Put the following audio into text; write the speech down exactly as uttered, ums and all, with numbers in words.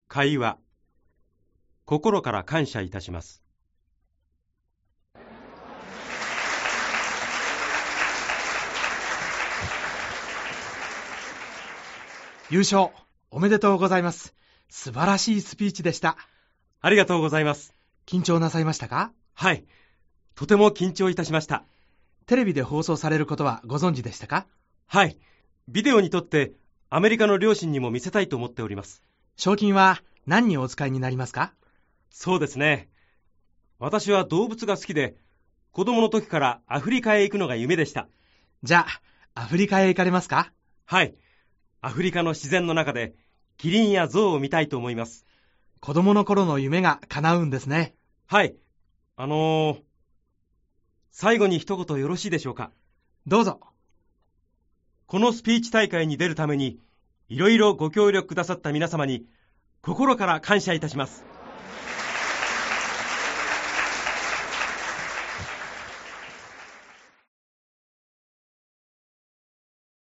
会話。心から感謝いたします。 優勝おめでとうございます。素晴らしいスピーチでした。 ありがとうございます。 緊張なさいましたか？ はい、とても緊張いたしました。 テレビで放送されることはご存知でしたか？ はい、ビデオに撮ってアメリカの両親にも見せたいと思っております。 賞金は何にお使いになりますか？ そうですね、私は動物が好きで、子供の時からアフリカへ行くのが夢でした。 じゃあアフリカへ行かれますか？ はい、アフリカの自然の中でキリンやゾウを見たいと思います。 子供の頃の夢が叶うんですね。 はい、あのー、最後に一言よろしいでしょうか？ どうぞ。 このスピーチ大会に出るためにいろいろご協力くださった皆様に心から感謝いたします。